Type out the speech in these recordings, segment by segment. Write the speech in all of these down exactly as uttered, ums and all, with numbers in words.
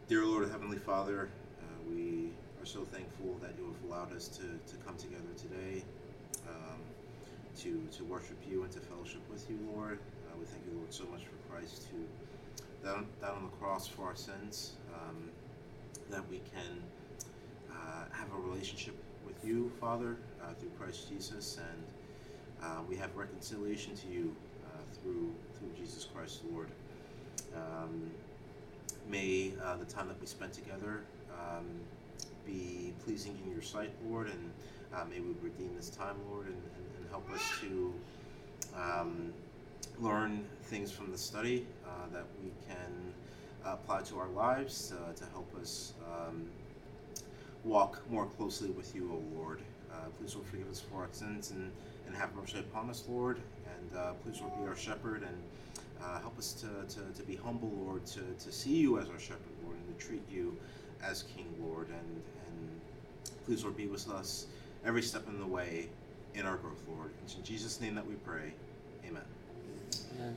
Dear Lord, Heavenly Father, uh, we are so thankful that you have allowed us to, to come together today um, to, to worship you and to fellowship with you, Lord. Uh, we thank you, Lord, so much for Christ who died down on the cross for our sins, um, that we can uh, have a relationship with you, Father, uh, through Christ Jesus, and uh, we have reconciliation to you uh, through through Jesus Christ, Lord. Um, may uh, the time that we spend together um, be pleasing in your sight, Lord, and uh, may we redeem this time, Lord, and, and, and help us to um, learn things from the study uh, that we can apply to our lives uh, to help us um, walk more closely with you, O Lord. Uh, please, Lord, forgive us for our sins and, and have mercy upon us, Lord. And uh, please, Lord, be our shepherd and uh, help us to, to, to be humble, Lord, to, to see you as our shepherd, Lord, and to treat you as King, Lord. And, and please, Lord, be with us every step in the way in our growth, Lord. It's in Jesus' name that we pray. Amen. Amen.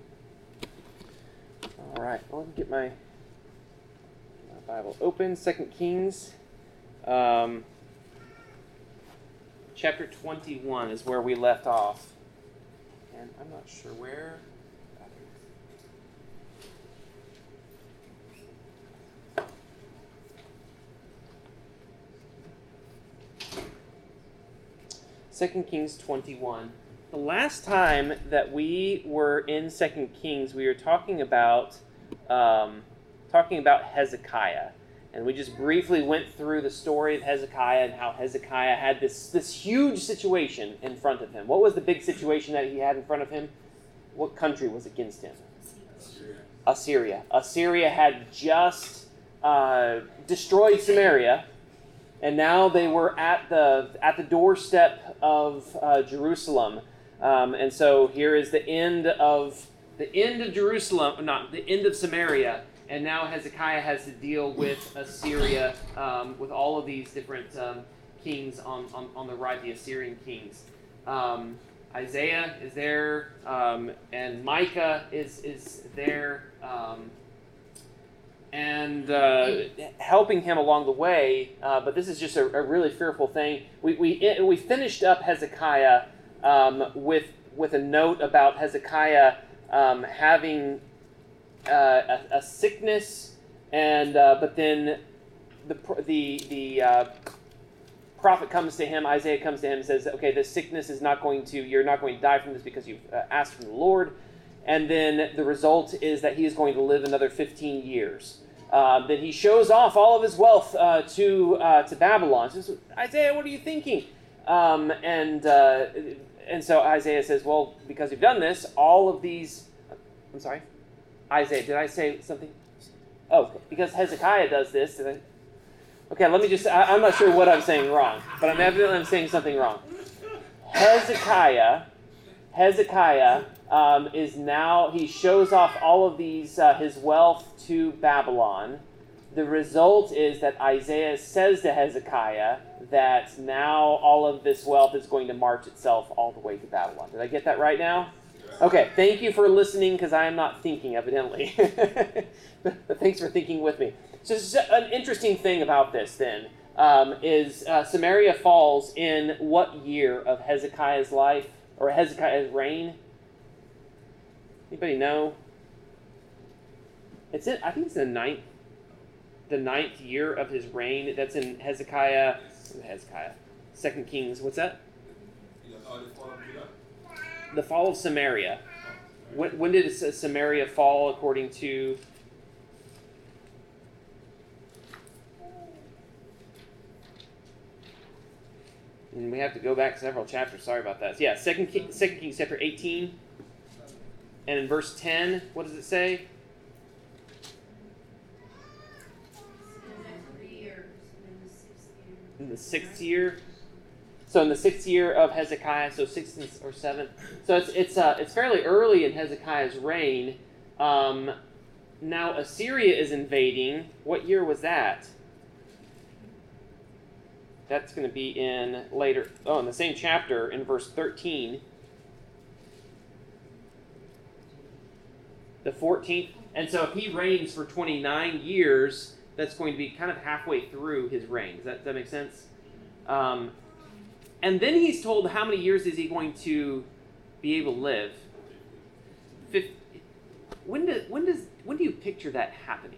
All right, well, let me get my, my Bible open. Second Kings, um, chapter twenty-one is where we left off. And I'm not sure where. Second Kings twenty-one. The last time that we were in Second Kings, we were talking about um, talking about Hezekiah, and we just briefly went through the story of Hezekiah and how Hezekiah had this this huge situation in front of him. What was the big situation that he had in front of him? What country was against him? Assyria. Assyria. Assyria had just uh, destroyed Samaria. And now they were at the at the doorstep of uh, Jerusalem, um, and so here is the end of the end of Jerusalem, not the end of Samaria, and now Hezekiah has to deal with Assyria, um, with all of these different um, kings on, on on the right, the Assyrian kings. Um, Isaiah is there, um, and Micah is is there. Um, and uh, helping him along the way, uh, but this is just a, a really fearful thing. We we we finished up Hezekiah um, with with a note about Hezekiah um, having uh, a, a sickness, and uh, but then the the the uh, prophet comes to him. Isaiah comes to him and says, "Okay, this sickness is not going to. You're not going to die from this because you've uh, asked from the Lord." And then the result is that he is going to live another fifteen years. Uh, then he shows off all of his wealth uh, to uh, to Babylon. He says, Isaiah, what are you thinking? Um, and uh, and so Isaiah says, well, because you've done this, all of these... I'm sorry? Isaiah, did I say something? Oh, because Hezekiah does this. Did I... Okay, let me just... I, I'm not sure what I'm saying wrong, but I'm evidently I'm saying something wrong. Hezekiah... Hezekiah um, is now, he shows off all of these, uh, his wealth to Babylon. The result is that Isaiah says to Hezekiah that now all of this wealth is going to march itself all the way to Babylon. Did I get that right now? Okay, thank you for listening, because I am not thinking, evidently. But thanks for thinking with me. So this is an interesting thing about this, then, um, is uh, Samaria falls in what year of Hezekiah's life? Or Hezekiah's reign? Anybody know? It's in, I think it's the ninth, the ninth year of his reign. That's in Hezekiah. Hezekiah, Second Kings. What's that? The fall of Samaria. When, when did Samaria fall according to? And we have to go back several chapters. Sorry about that. Yeah, Second King, Second Kings chapter eighteen. And in verse ten, what does it say? In the sixth year. So in the sixth year of Hezekiah, so sixth or seventh. So it's it's uh, it's fairly early in Hezekiah's reign. Um, now Assyria is invading. What year was that? That's going to be in later, oh, in the same chapter, in verse thirteen. The fourteenth. And so if he reigns for twenty-nine years, that's going to be kind of halfway through his reign. Does that, does that make sense? Um, and then he's told how many years is he going to be able to live. fifty, when, do, when, does, when do you picture that happening?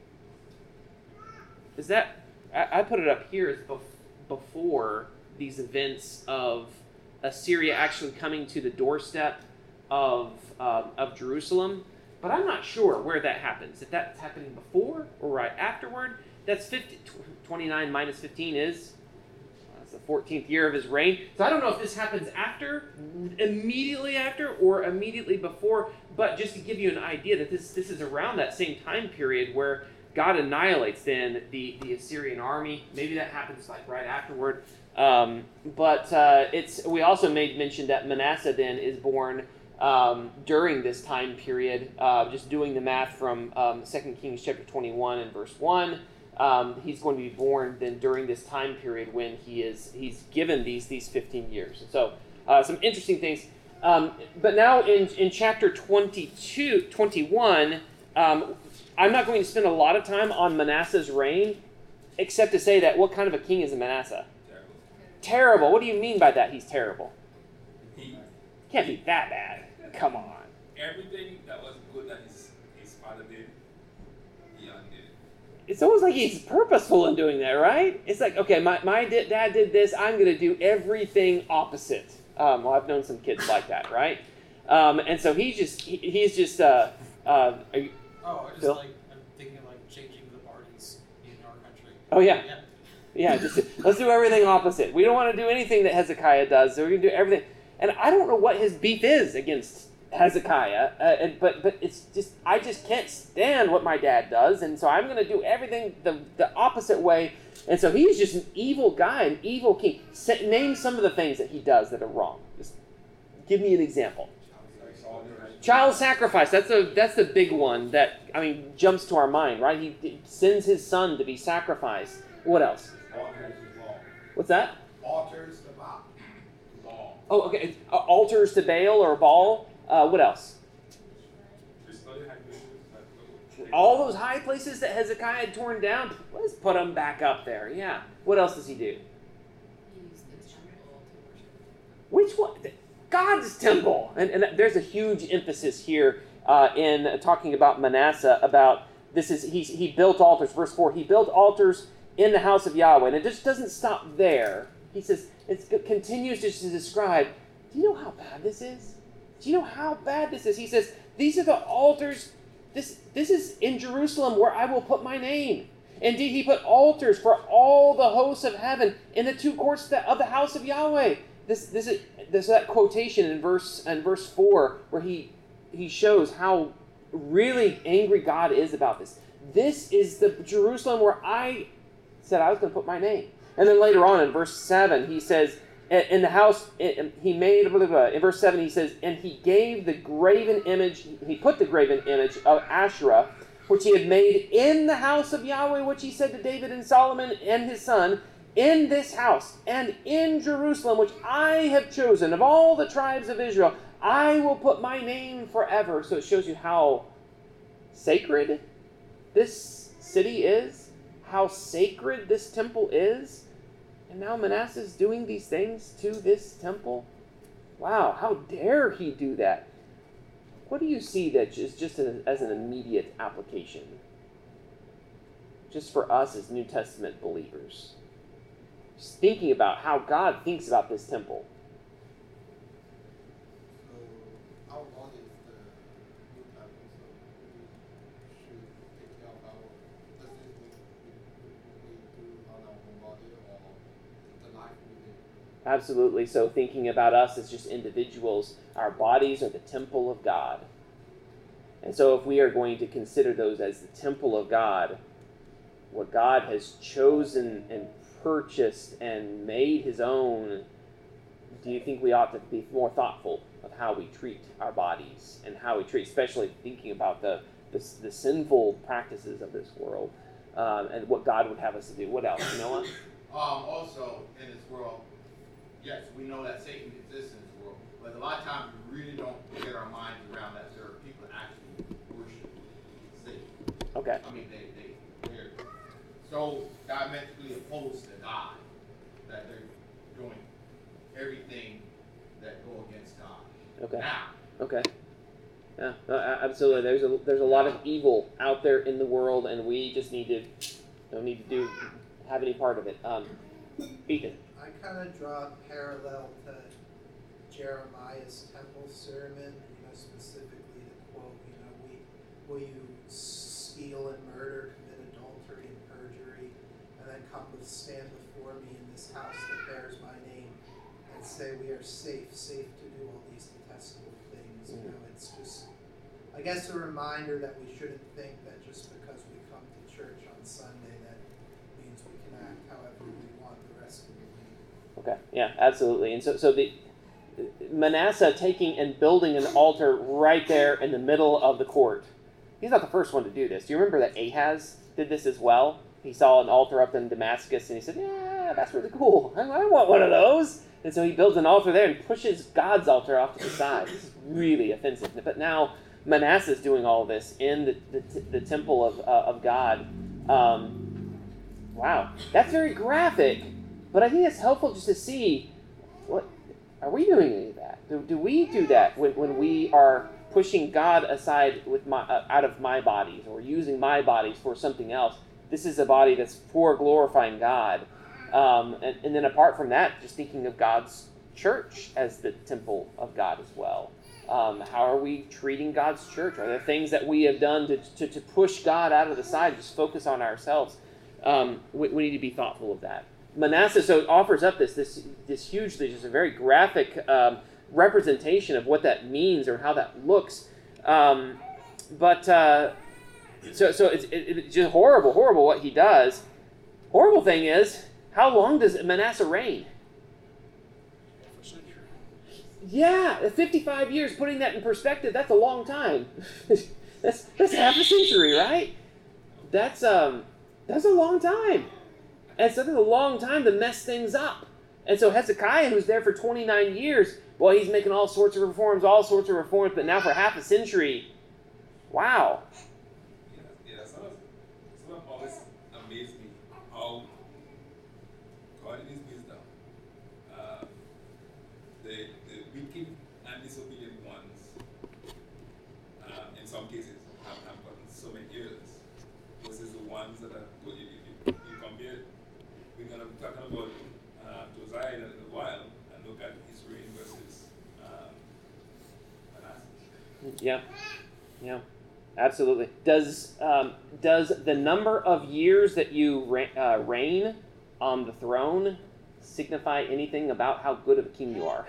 Is that, I, I put it up here as bef- before these events of Assyria actually coming to the doorstep of um, of Jerusalem, but I'm not sure where that happens. If that's happening before or right afterward. That's fifty, twenty-nine minus fifteen is uh, it's the fourteenth year of his reign. So I don't know if this happens after, immediately after, or immediately before. But just to give you an idea that this this is around that same time period where God annihilates then the, the Assyrian army. Maybe that happens like right afterward. Um, but uh, it's we also made mention that Manasseh then is born um, during this time period. Uh, just doing the math from um, Second Kings chapter twenty-one and verse one, um, he's going to be born then during this time period when he is he's given these these fifteen years. So uh, some interesting things. Um, but now in in chapter twenty-two, twenty-one, um, I'm not going to spend a lot of time on Manasseh's reign, except to say that what kind of a king is Manasseh? Terrible. What do you mean by that? He's terrible. He Can't be that bad. Come on. everything that was good that his his father did, he undid. It's almost like he's purposeful in doing that, right? It's like, okay, my, my di- dad did this. I'm going to do everything opposite. Um, well, I've known some kids like that, right? Um, and so he's just, he, he's just, uh, uh, are you, Oh, I just Phil? like, I'm thinking of like changing the parties in our country. oh yeah. Yeah. Yeah, just let's do everything opposite. We don't want to do anything that Hezekiah does, so we're going to do everything. And I don't know what his beef is against Hezekiah, uh, and, but but it's just, I just can't stand what my dad does, and so I'm going to do everything the, the opposite way. And so he's just an evil guy, an evil king. Sa- name some of the things that he does that are wrong. Just give me an example. Child sacrifice, that's a that's the big one that, I mean, jumps to our mind, right? He, he sends his son to be sacrificed. What else? Altars the law. What's that? Altars the law. Law. Oh, okay. Uh, altars to Baal or Baal. Uh, what else? All those high places that Hezekiah had torn down, let's put them back up there. Yeah. What else does he do? Use the temple to worship. Which one? God's temple. And, and there's a huge emphasis here uh, in talking about Manasseh, about this is, he, he built altars. Verse four, he built altars in the house of Yahweh. And it just doesn't stop there. He says, it continues just to describe, do you know how bad this is? Do you know how bad this is? He says, these are the altars, this, this is in Jerusalem where I will put my name. Indeed, he put altars for all the hosts of heaven in the two courts of the house of Yahweh. This, this is there's that quotation in verse in verse four where he he shows how really angry God is about this. This is the Jerusalem where I said I was going to put my name. And then later on in verse seven, he says, in the house, he made, blah, blah, blah. In verse seven, he says, and he gave the graven image, he put the graven image of Asherah, which he had made in the house of Yahweh, which he said to David and Solomon and his son, in this house and in Jerusalem, which I have chosen of all the tribes of Israel, I will put my name forever. So it shows you how sacred this city is, how sacred this temple is. And now Manasseh is doing these things to this temple. Wow, how dare he do that? What do you see that is just a, as an immediate application? Just for us as New Testament believers. Just thinking about how God thinks about this temple. So our body is the new temple, so we should take care of our the things we, we, we do on our own body or the life we live. Absolutely. So thinking about us as just individuals, our bodies are the temple of God. And so if we are going to consider those as the temple of God, what God has chosen and purchased and made his own, do you think we ought to be more thoughtful of how we treat our bodies and how we treat, especially thinking about the the, the sinful practices of this world um, and what God would have us to do? What else, Noah? Um, also, in this world, yes, we know that Satan exists in this world, but a lot of times we really don't get our minds around that there are people that actually worship Satan. Okay. I mean, they, they, they're so diametrically opposed to God that they're doing everything that go against God. Okay. Now, Okay. Yeah, no, a- absolutely. There's a there's a lot of evil out there in the world, and we just need to don't need to do have any part of it. Um, Ethan. I kind of draw a parallel to Jeremiah's temple sermon, you know, specifically the quote, you know, we, will you steal and murder, commit adultery and perjury, and then come to stand before me in this house that bears my name and say we are safe, safe to do all these detestable things. You know, it's just, I guess, a reminder that we shouldn't think that just because we come to church on Sunday that means we can act however we want the rest of the week. Okay. Yeah, absolutely. And so so the Manasseh taking and building an altar right there in the middle of the court. He's not the first one to do this. Do you remember that Ahaz did this as well? He saw an altar up in Damascus and he said, yeah, that's really cool. I, I want one of those. And so he builds an altar there and pushes God's altar off to the side. This is really offensive. But now Manasseh is doing all this in the, the, the temple of, uh, of God. Um, wow. That's very graphic. But I think it's helpful just to see, what are we doing any of that? Do, do we do that when, when we are pushing God aside with my uh, out of my bodies or using my bodies for something else? This is a body that's for glorifying God. Um, and, and then apart from that, just thinking of God's church as the temple of God as well. Um, how are we treating God's church? Are there things that we have done to, to, to push God out of the side, just focus on ourselves? Um, we, we need to be thoughtful of that. Manasseh so offers up this this this hugely, just a very graphic um, representation of what that means or how that looks. Um, but uh, so so it's, it, it's just horrible, horrible what he does. Horrible thing is, how long does Manasseh reign? Half a century. Yeah, fifty-five years. Putting that in perspective, that's a long time. that's that's half a century, right? That's um that's a long time. And so that's a long time to mess things up. And so Hezekiah, who's there for twenty-nine years, well, he's making all sorts of reforms, all sorts of reforms, but now for half a century, wow. Yeah, yeah. Some of, some of always amaze me how God in His wisdom, uh, the the wicked and disobedient ones, uh, in some cases, have, have gotten so many years versus the ones that are good. If you, if you compare, we're going to be talking about uh, Josiah in a while and look at his reign versus um, Manasseh. Yeah, yeah, absolutely. Does um, does the number of years that you re- uh, reign on the throne signify anything about how good of a king you are?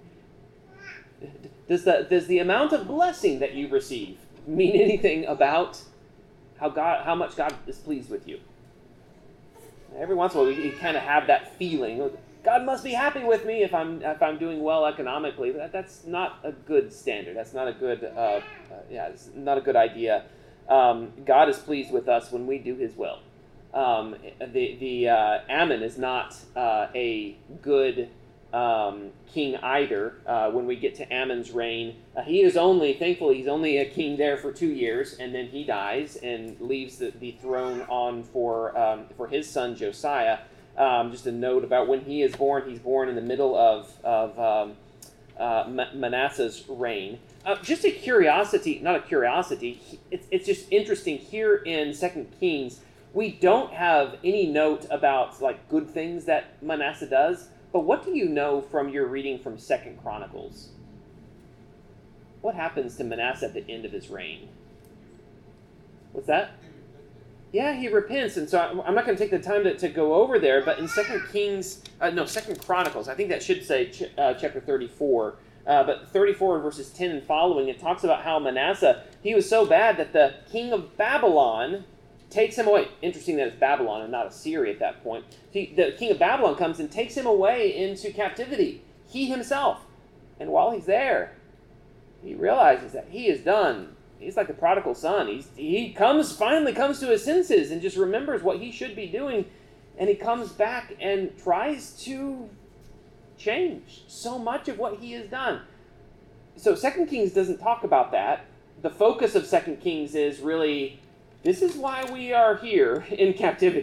Does the does the amount of blessing that you receive mean anything about how God how much God is pleased with you? Every once in a while, we, we kind of have that feeling. God must be happy with me if I'm if I'm doing well economically. That, that's not a good standard. That's not a good uh, uh, yeah. It's not a good idea. Um, God is pleased with us when we do His will. Um, the the uh, Ammon is not uh, a good um, king either. Uh, when we get to Ammon's reign, uh, he is only thankfully he's only a king there for two years, and then he dies and leaves the, the throne on for um, for his son Josiah. Um, just a note about when he is born. He's born in the middle of of um, uh, Manasseh's reign. Uh, just a curiosity, not a curiosity. It's it's just interesting here in Second Kings. We don't have any note about like good things that Manasseh does. But what do you know from your reading from Second Chronicles? What happens to Manasseh at the end of his reign? What's that? Yeah, he repents, and so I'm not going to take the time to, to go over there. But in Second Kings, uh, no, Second Chronicles, I think that should say ch- uh, chapter thirty-four. Uh, but thirty-four verses ten and following, it talks about how Manasseh, he was so bad that the king of Babylon takes him away. Interesting that it's Babylon and not Assyria at that point. He, the king of Babylon comes and takes him away into captivity. He himself. And while he's there, he realizes that he is done. He's like the prodigal son. He's, he comes, finally comes to his senses and just remembers what he should be doing. And he comes back and tries to change so much of what he has done. So Second Kings doesn't talk about that. The focus of Second Kings is really, this is why we are here in captivity.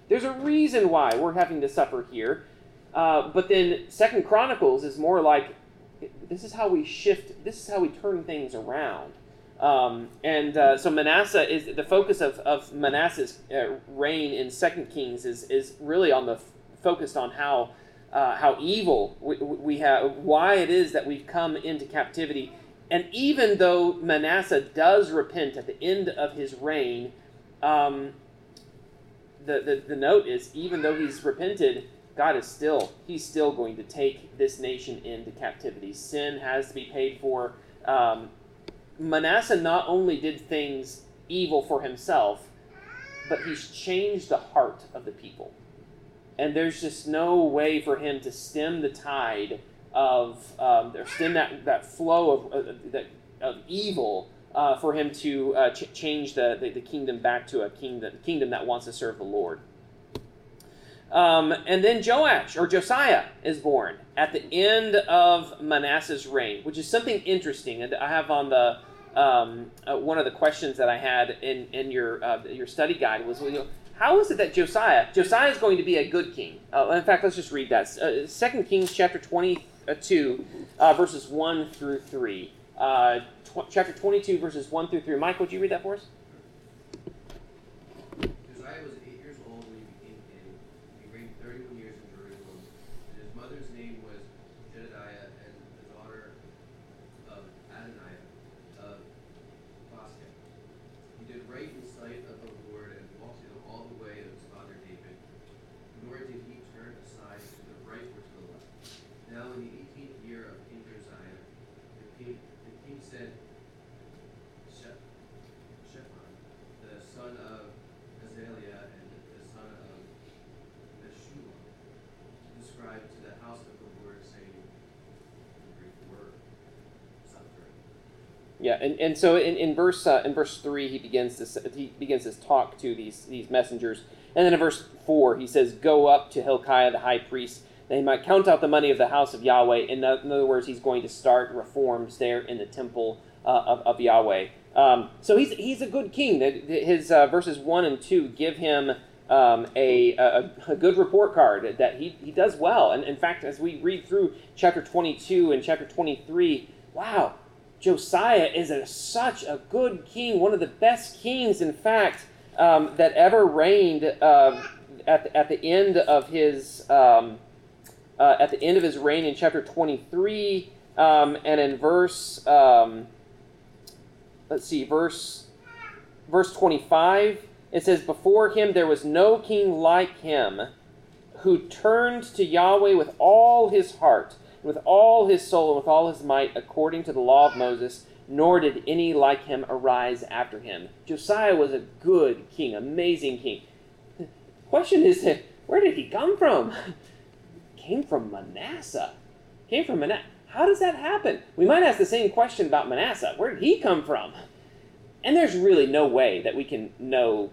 There's a reason why we're having to suffer here. Uh, but then Second Chronicles is more like, this is how we shift, this is how we turn things around. Um, and uh, so Manasseh is, the focus of, of Manasseh's uh, reign in Second Kings is, is really on the, focused on how, uh, how evil we, we have, why it is that we've come into captivity. And even though Manasseh does repent at the end of his reign, um, the, the, the note is, even though he's repented, God is still, he's still going to take this nation into captivity. Sin has to be paid for. Um, Manasseh not only did things evil for himself, but he's changed the heart of the people. And there's just no way for him to stem the tide of, um, or stem that, that flow of, uh, that, of evil uh, for him to uh, ch- change the, the, the kingdom back to a kingdom, kingdom that wants to serve the Lord. Um, and then Joash, or Josiah, is born at the end of Manasseh's reign, which is something interesting. And I have on the um, uh, one of the questions that I had in in your uh, your study guide was, well, you know, how is it that Josiah Josiah is going to be a good king? Uh, in fact, let's just read that. Uh, Second Kings chapter twenty-two, uh, verses one through three. Uh, tw- chapter twenty-two, verses one through three. Mike, would you read that for us? Josiah was eight years old when he became king. He reigned thirty-one years in Jerusalem, and his mother's name was Jedediah, and the daughter of Adoniah of Boscath. He did right in the sight of the Lord and walked in all the way of his father David, nor did he turn aside to the right or to the left. Now in the eighteenth year of King Josiah, the king, the king sent Shep- Shaphan, the son of Azaliah, and the son of Meshullam, to describe to the house of the Lord, saying, the Greek word, suffering. Yeah, and, and so in, in verse uh, in verse three he begins this he begins this talk to these these messengers, and then in verse four he says, "Go up to Hilkiah the high priest, that he might count out the money of the house of Yahweh." In, o- in other words, he's going to start reforms there in the temple uh, of, of Yahweh. Um, so he's he's a good king. His uh, verses one and two give him um, a, a a good report card that he he does well. And in fact, as we read through chapter twenty-two and chapter twenty-three, wow. Josiah is a, such a good king, one of the best kings, in fact, um, that ever reigned uh, at, the, at the end of his um, uh, at the end of his reign in chapter twenty-three, um, and in verse um, let's see, verse verse twenty-five, it says, "Before him there was no king like him, who turned to Yahweh with all his heart, with all his soul, and with all his might, according to the law of Moses, nor did any like him arise after him." Josiah was a good king, amazing king. The question is, where did he come from? Came from Manasseh. Came from Manasseh. How does that happen? We might ask the same question about Manasseh. Where did he come from? And there's really no way that we can know.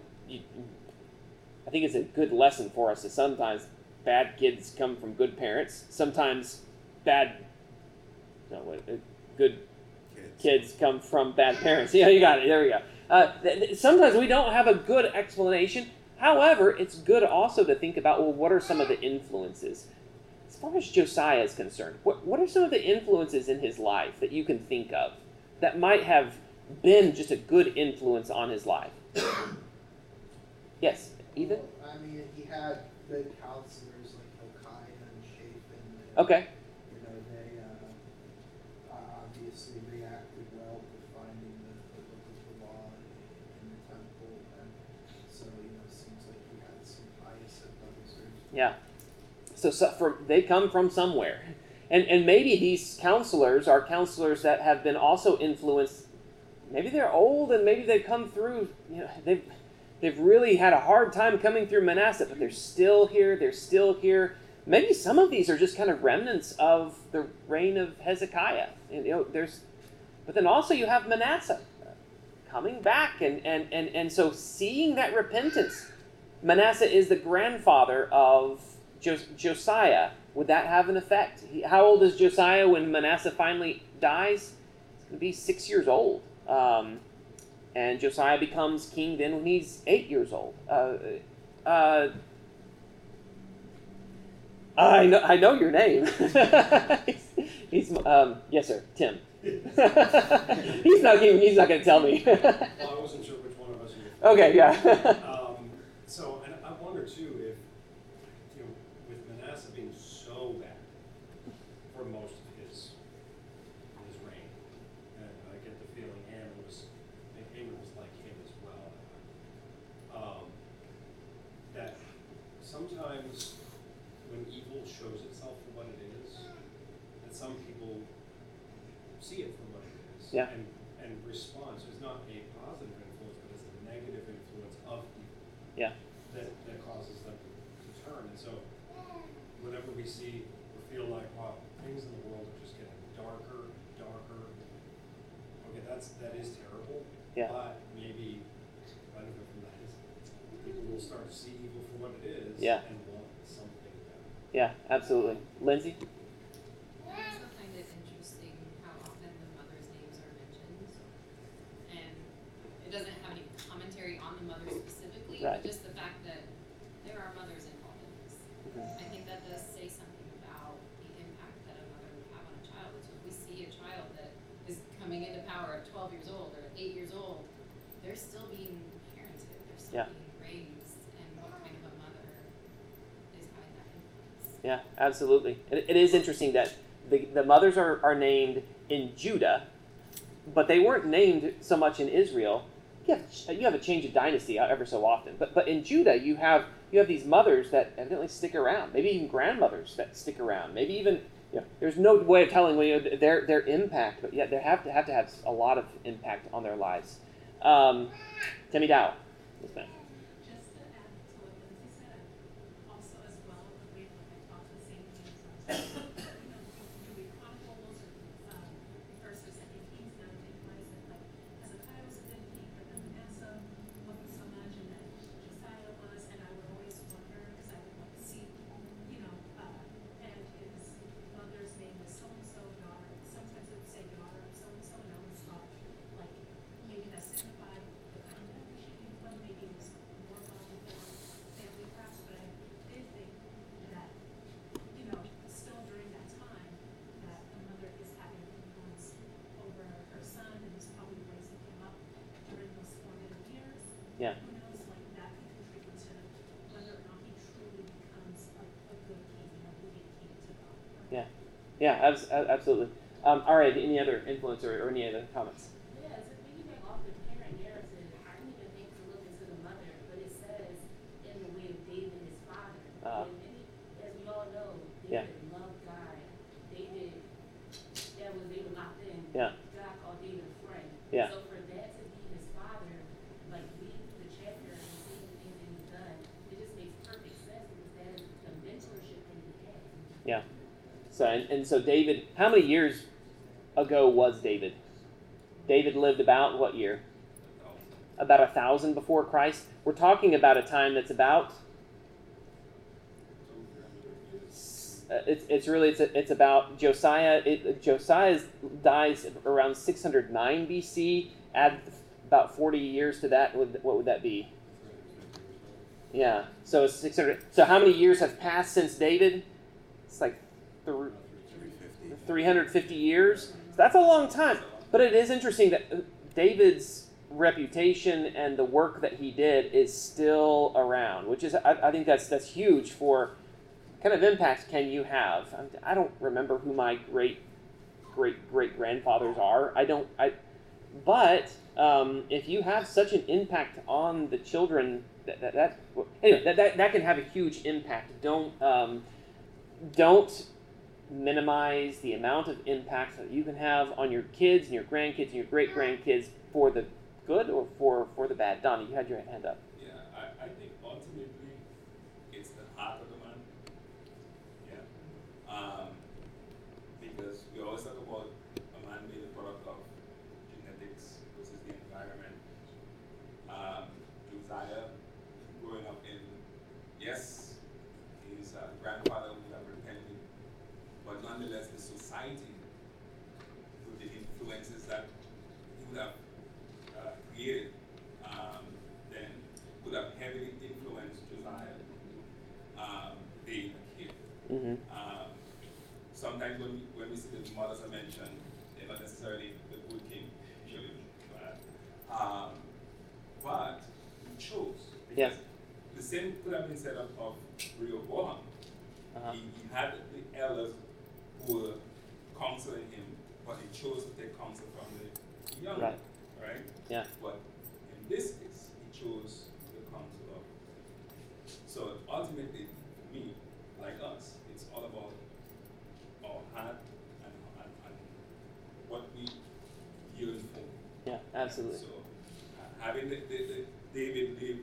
I think it's a good lesson for us that sometimes bad kids come from good parents. Sometimes bad, no, what, uh, good Kids. kids come from bad parents. Yeah, you got it. There we go. Uh, th- th- sometimes we don't have a good explanation. However, it's good also to think about, well, what are some of the influences? As far as Josiah is concerned, what, what are some of the influences in his life that you can think of that might have been just a good influence on his life? Yes, Ethan? Well, I mean, he had good counselors like Hilkiah and Shaphan. And, Okay. You know, they uh, uh, obviously reacted well to finding the, the book of the law in, in the temple, and so you know, it seems like he had some pious advisors. Yeah. So, so from, they come from somewhere. And and maybe these counselors are counselors that have been also influenced. Maybe they're old and maybe they've come through, you know, they've, they've really had a hard time coming through Manasseh, but they're still here, they're still here. Maybe some of these are just kind of remnants of the reign of Hezekiah. And, you know, there's, but then also you have Manasseh coming back. And, and, and, and so seeing that repentance, Manasseh is the grandfather of Jos- Josiah. Would that have an effect? He, how old is Josiah when Manasseh finally dies? He's going to be six years old. Um, and Josiah becomes king then when he's eight years old. Uh, uh, I know, I know your name. he's, he's, um, yes, sir, Tim. he's not giving, he's not going to tell me. Well, I wasn't sure which one of us you were. Okay, yeah. um, so, and I wonder too if, you know, with Manasseh being so bad for most of his his reign, and I get the feeling Aaron was, Aaron was like him as well. Um, that sometimes when evil shows itself for what it is, that some people see it for what it is, yeah. and and respond. So it's not a positive influence, but it's a negative influence of evil. Yeah. That that causes them to, to turn. And so whenever we see or feel like, wow, things in the world are just getting darker, darker. Okay, that's that is terrible. Yeah. But maybe benefit from that is people will start to see evil for what it is. Yeah. And want something better. Yeah, absolutely. Lindsay? I also find it interesting how often the mothers' names are mentioned. And it doesn't have any commentary on the mother specifically, Right. but just the fact that there are mothers involved in this. Mhm. I think that does say something about the impact that a mother would have on a child. So if we see a child that is coming into power at twelve years old or at eight years old, they're still being parented, they're still Yeah. being raised, and what kind of a mother is having that influence. Yeah, absolutely. It, it is interesting that the, the mothers are, are named in Judah, but they weren't named so much in Israel. You have, you have a change of dynasty ever so often, but but in Judah you have you have these mothers that evidently stick around. Maybe even grandmothers that stick around. Maybe even you know, there's no way of telling you know, their their impact, but yet they have to have to have a lot of impact on their lives. Um, Timmy Dow, yes, ma'am. Just to add to what Lindsay said, also as well, agree with I thought the same things. You know, you read Chronicles or um, First or Second Kings, now take place that like Hezekiah was a good king, but then Manasseh wasn't so much, and then Josiah was, and I would always wonder because I would like see, you know, uh, and his mother's name was so and so daughter. Sometimes it would say daughter of so and so, and I always thought like maybe that signified the kind of she well, maybe it was more about the family crafts, but I did think that, you know, still during that time, that a mother is having influence over her son and is probably raising him up during those formative years. Yeah. Who knows, like that can contribute to whether or not he truly becomes a, a good king, a obedient king to God. Yeah, yeah, abs- a- absolutely. Um, all right, any other influence or, or any other comments? Yeah, so piggyback off the parent narrative, I didn't even think to look into the mother, but it says in the way of David, his father. Uh, and many, as we all know, Yeah. David loved God. David, that was they were locked in. Yeah. God called David a friend. Yeah. So for that to be his father, like read the chapter and see the things that he's done, it just makes perfect sense because that is the mentorship that he had. Yeah. So and, and so David, how many years ago was David? David lived about what year? About a thousand before Christ. We're talking about a time that's about. Uh, it's it's really it's it's about Josiah. It, Josiah dies around six hundred nine B C. Add about forty years to that. What what would that be? Yeah. So it's six hundred. So how many years have passed since David? It's like th- three hundred fifty years. So that's a long time. But it is interesting that David's reputation and the work that he did is still around, which is I, I think that's that's huge for kind of impact can you have. I don't remember who my great great great grandfathers are. I don't. I. But um, if you have such an impact on the children, that that, that anyway, that, that that can have a huge impact. Don't um, don't minimize the amount of impact that you can have on your kids and your grandkids and your great grandkids for the good or for, for the bad. Donnie, you had your hand up. Yeah, I, I think ultimately it's the heart of the man. Yeah. Um, because we always talk about a man being a product of genetics versus the environment. Um, Josiah growing up in, yes, his uh, grandfather would have repented, but nonetheless the society with the influences that he would have uh, created um, then would have heavily influenced Josiah um, being a kid. Mm-hmm. the mothers I mentioned, they're not necessarily the good king, usually bad. Um, but he chose. Yeah. The same could have been said of, of Rehoboam. Uh-huh. He, he had the elders who were counseling him, but he chose to take counsel from the young, Right. right? Yeah. But in this case, he chose the counsel of. So ultimately, for me, like us, it's all about our heart and, and, and what we yearn for. Yeah, absolutely. So uh, having the, the, the David live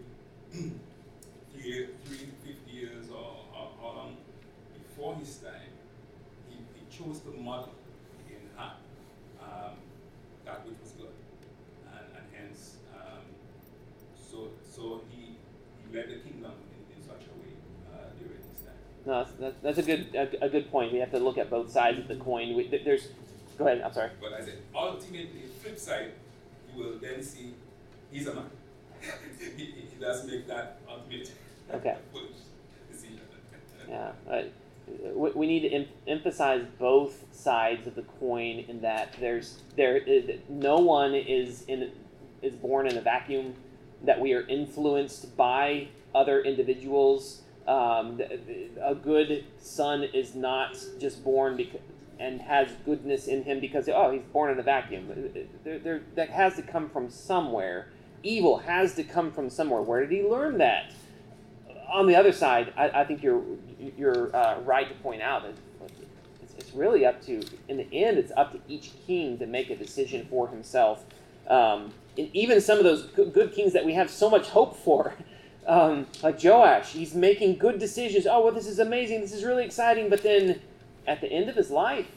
three, three, fifty years or how, how long before his time, he, he chose to model in heart um, that which was good, and, and hence, um, so so he, he led the kingdom in, in such a way uh, during his time. No, that's, that's, that's a good a, a good point. We have to look at both sides of the coin. We, there's, go ahead. I'm sorry. But I said, ultimately, flip side, you will then see he's a man. he, he does make that ultimate Okay. decision. Yeah. Uh, we, we need to em- emphasize both sides of the coin in that there's there is, no one is in is born in a vacuum. That we are influenced by other individuals. Um, a good son is not just born because, and has goodness in him because, oh, he's born in a vacuum. There, there, that has to come from somewhere. Evil has to come from somewhere. Where did he learn that? On the other side, I, I think you're you're uh, right to point out that it's, it's really up to, in the end, it's up to each king to make a decision for himself. Um, and even some of those good kings that we have so much hope for, um, like Joash, he's making good decisions. Oh, well, this is amazing. This is really exciting. But then at the end of his life,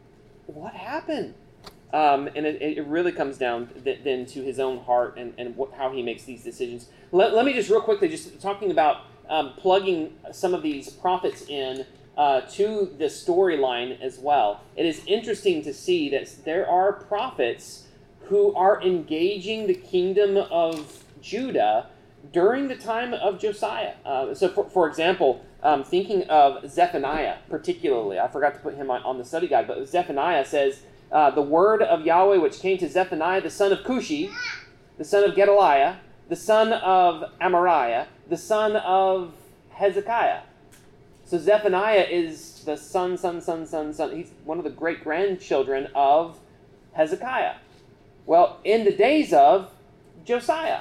what happened? Um, and it, it really comes down th- then to his own heart and, and what, how he makes these decisions. Let, let me just real quickly, just talking about um, plugging some of these prophets in uh, to the storyline as well. It is interesting to see that there are prophets who are engaging the kingdom of Judah during the time of Josiah. Uh, so, for, for example, um, thinking of Zephaniah particularly, I forgot to put him on, on the study guide, but Zephaniah says, uh, the word of Yahweh which came to Zephaniah, the son of Cushi, the son of Gedaliah, the son of Amariah, the son of Hezekiah. So Zephaniah is the son, son, son, son, son. He's one of the great-grandchildren of Hezekiah. Well, in the days of Josiah.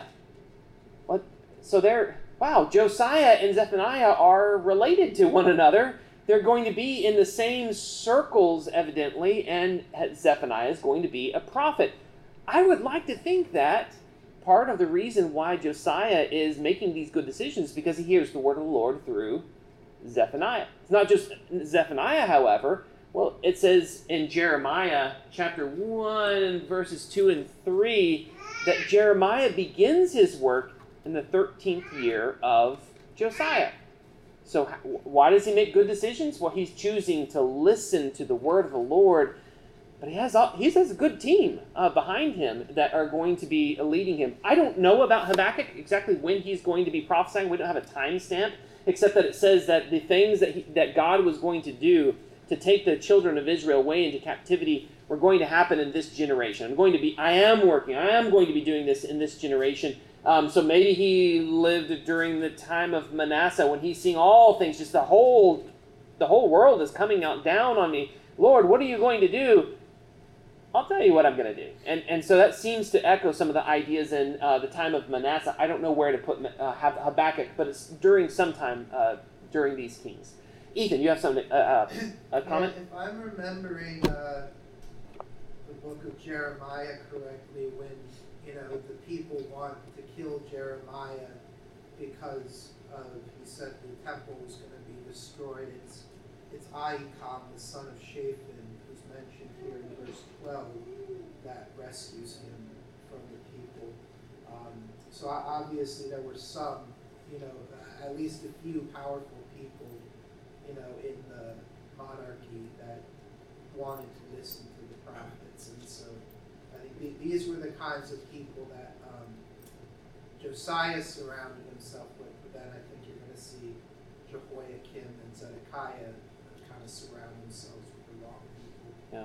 What? So they're, wow, Josiah and Zephaniah are related to one another. They're going to be in the same circles, evidently, and Zephaniah is going to be a prophet. I would like to think that part of the reason why Josiah is making these good decisions is because he hears the word of the Lord through Zephaniah. It's not just Zephaniah, however. Well, it says in Jeremiah chapter one, verses two and three, that Jeremiah begins his work in the thirteenth year of Josiah. So why does he make good decisions? Well, he's choosing to listen to the word of the Lord, but he has he has a good team uh, behind him that are going to be leading him. I don't know about Habakkuk exactly when he's going to be prophesying. We don't have a time stamp, except that it says that the things that he, that God was going to do to take the children of Israel away into captivity were going to happen in this generation. I'm going to be, I am working, I am going to be doing this in this generation. Um, so maybe he lived during the time of Manasseh when he's seeing all things, just the whole, the whole world is coming out down on me. Lord, what are you going to do? I'll tell you what I'm going to do. And and so that seems to echo some of the ideas in uh, the time of Manasseh. I don't know where to put uh, Habakkuk, but it's during some time uh, during these kings. Ethan, you have something, uh, uh, a comment? If I'm remembering uh, the book of Jeremiah correctly, when, you know, the people want to kill Jeremiah because of, he said the temple was going to be destroyed. It's, it's Ahikam, the son of Shaphan, who's mentioned here in verse twelve, that rescues him from the people. Um, so obviously there were some, you know, at least a few powerful people, you know, in the monarchy that wanted to listen to the prophets. And so I think th- these were the kinds of people that um, Josiah surrounded himself with, but then I think you're going to see Jehoiakim and Zedekiah kind of surround themselves with the wrong people. Yeah.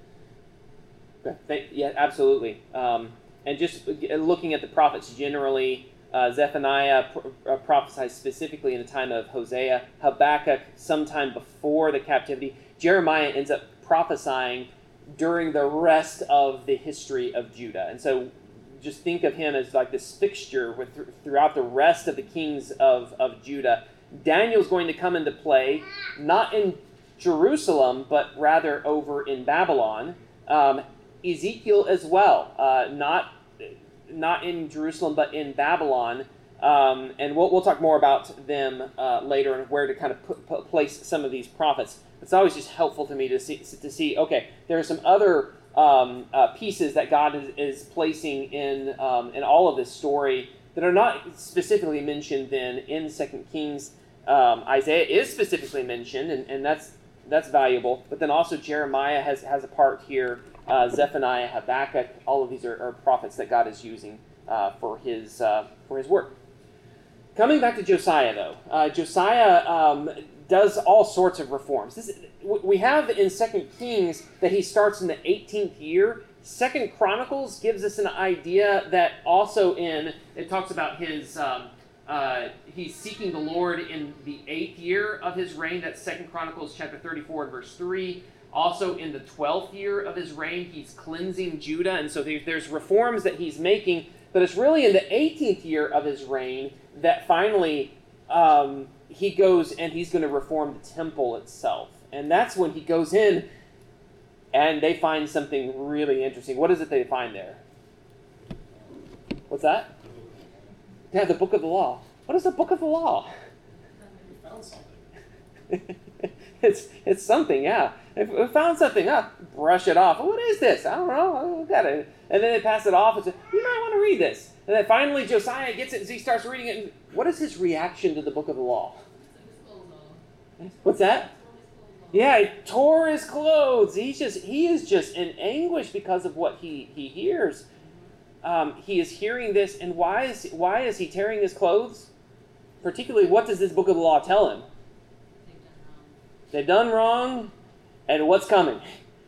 Okay. Thank, yeah, absolutely. Um, and just looking at the prophets generally, uh, Zephaniah pro- uh, prophesies specifically in the time of Hosea, Habakkuk sometime before the captivity. Jeremiah ends up prophesying during the rest of the history of Judah. And so just think of him as like this fixture with, throughout the rest of the kings of, of Judah. Daniel's going to come into play, not in Jerusalem, but rather over in Babylon. Um, Ezekiel as well, uh, not not in Jerusalem, but in Babylon. Um, and we'll, we'll talk more about them uh, later and where to kind of put, put, place some of these prophets. It's always just helpful to me to see, to see okay, there are some other um, uh, pieces that God is, is placing in, um, in all of this story that are not specifically mentioned then in Second Kings. Um, Isaiah is specifically mentioned, and, and that's that's valuable. But then also Jeremiah has, has a part here. Uh, Zephaniah, Habakkuk, all of these are, are prophets that God is using uh, for his uh, for his work. Coming back to Josiah, though, uh, Josiah um, does all sorts of reforms. This, we have in Second Kings that he starts in the eighteenth year. Second Chronicles gives us an idea that also in it talks about his um, uh, he's seeking the Lord in the eighth year of his reign. That's Second Chronicles chapter thirty-four and verse three. Also, in the twelfth year of his reign, he's cleansing Judah. And so there's reforms that he's making. But it's really in the eighteenth year of his reign that finally um, he goes and he's going to reform the temple itself. And that's when he goes in and they find something really interesting. What is it they find there? What's that? Yeah, the book of the law. What is the book of the law? We found something. it's it's something, yeah. If we found something, ah, brush it off. What is this? I don't know. I got it. And then they pass it off and say, you might want to read this. And then finally Josiah gets it as he starts reading it. And what is his reaction to the book of the law? What's that? Yeah, he tore his clothes. He's just he is just in anguish because of what he, he hears. Um, he is hearing this, and why is why is he tearing his clothes? Particularly, what does this book of the law tell him? They've done wrong, and what's coming?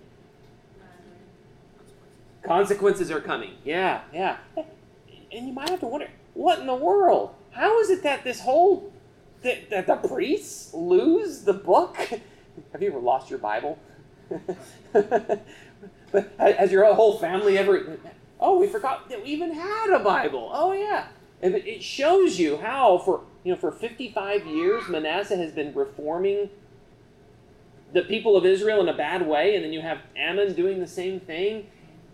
Consequences are coming. Yeah, yeah. And you might have to wonder, what in the world? How is it that this whole, that, that the priests lose the book? Have you ever lost your Bible? But has your whole family ever, oh, we forgot that we even had a Bible. Oh, yeah. And it shows you how for, you know, for fifty-five years, Manasseh has been reforming the people of Israel in a bad way, and then you have Ammon doing the same thing.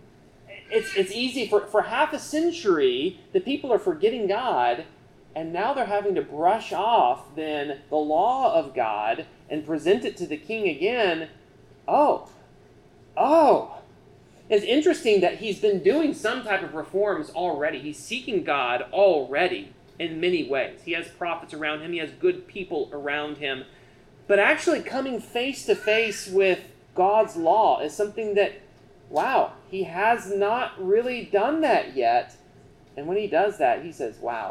It's it's easy for, for half a century, the people are forgetting God, and now they're having to brush off then the law of God and present it to the king again. Oh, oh. It's interesting that he's been doing some type of reforms already. He's seeking God already in many ways. He has prophets around him. He has good people around him. But actually coming face to face with God's law is something that, wow, he has not really done that yet. And when he does that, he says, wow,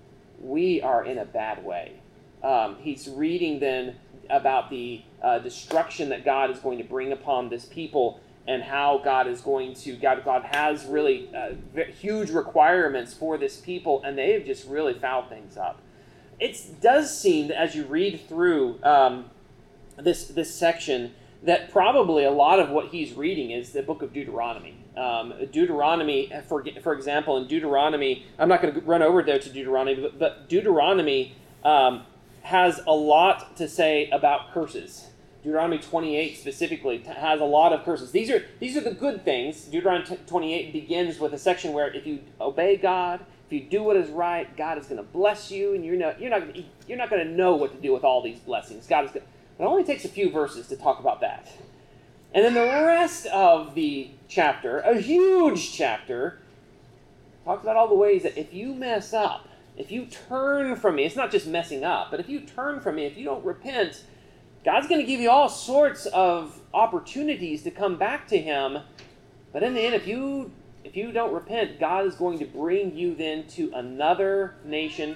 we are in a bad way. Um, he's reading then about the uh, destruction that God is going to bring upon this people and how God is going to, God, God has really uh, huge requirements for this people, and they have just really fouled things up. It does seem that as you read through um, this this section that probably a lot of what he's reading is the book of Deuteronomy. Um, Deuteronomy, for, for example, in Deuteronomy, I'm not going to run over there to Deuteronomy, but, but Deuteronomy um, has a lot to say about curses. Deuteronomy twenty-eight specifically has a lot of curses. These are these are the good things. Deuteronomy twenty-eight begins with a section where if you obey God, if you do what is right, God is going to bless you, and you're not you're not you're not going to know what to do with all these blessings. God is going. It only takes a few verses to talk about that, and then the rest of the chapter, a huge chapter, talks about all the ways that if you mess up, if you turn from me, it's not just messing up, but if you turn from me, if you don't repent, God's going to give you all sorts of opportunities to come back to him. But in the end, if you if you don't repent, God is going to bring you then to another nation.